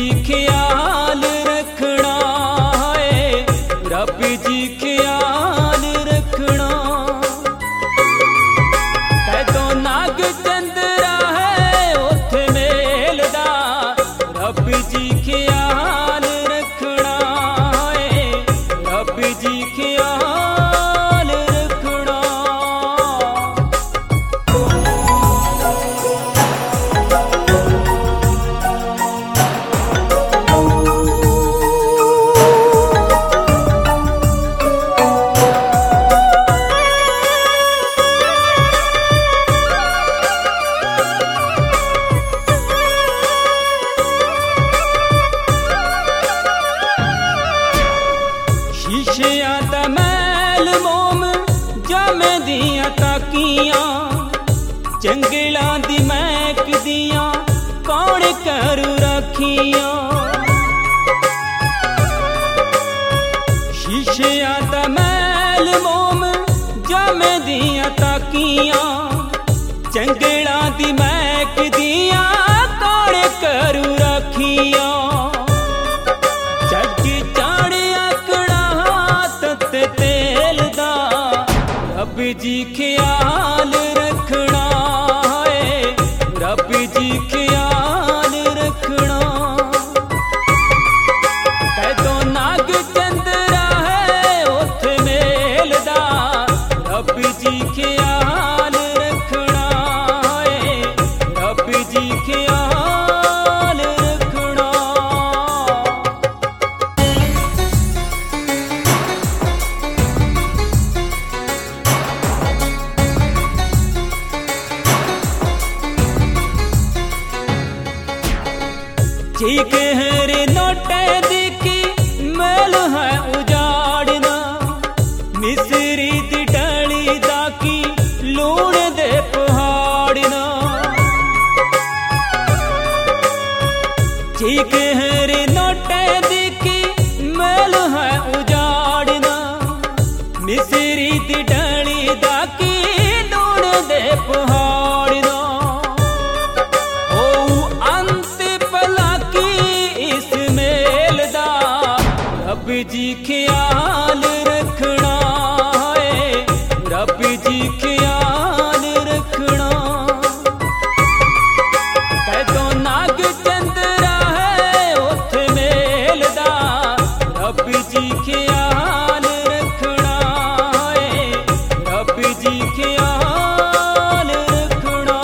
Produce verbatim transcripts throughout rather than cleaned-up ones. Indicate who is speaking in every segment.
Speaker 1: जी ख्याल रखना है, रब जी ख्याल रखना। कैदो नाग चंद्रा है उथे मेलदा, रब जी ख्याल रखना है, रब जी ख्याल रखना। शीशियां दा मैल मोम जामे दियां ताकियां, जंगलां दी महक दियां कौन करू रखियां। शीशियां दा मैल मोम जामे दियां ताकियां, जंगलां दी महक दियां कौन करू रखियां। रब जी ख्याल रखना है, रब जी ख्याल रखना। कैदो नाग चंद्रा है उथे मेलदा, रब जी ख्याल रखना है, रब जी ख्याल रखना। जी कहरे नोटे दिखी मैल है उजाड़ना, मिसरी दी डाली दाकी लूण दे पहाड़ना। जी कहरे नोटे दिखी मैल है उजाड़ना, मिसरी दी डाली दाकी लूण दे पहाड़ना। रब जी ख्याल रखना है, रब जी ख्याल रखना। कैदो नाग चंद्रा है उथे मेलदा, रब जी ख्याल रखना है, रब जी ख्याल रखना।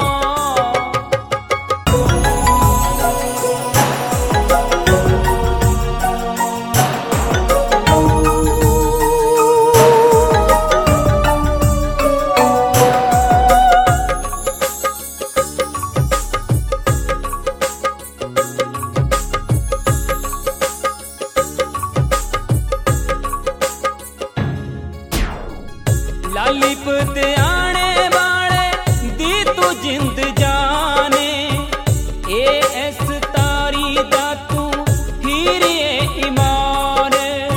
Speaker 1: लाली पुते आने वाले दी तू जिंद जाने, ए एस तारी दा तू हीरे ईमान।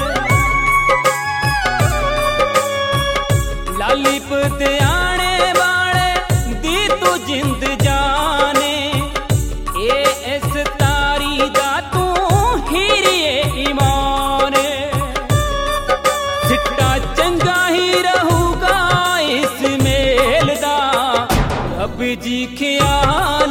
Speaker 1: लाली पुते आने वाले दी तू जिंद जाने, ए एस तारी दा तू हीरे ईमान। सिट्टा चंगा ही रहूगा इस मेल दा, रब जी ख्याल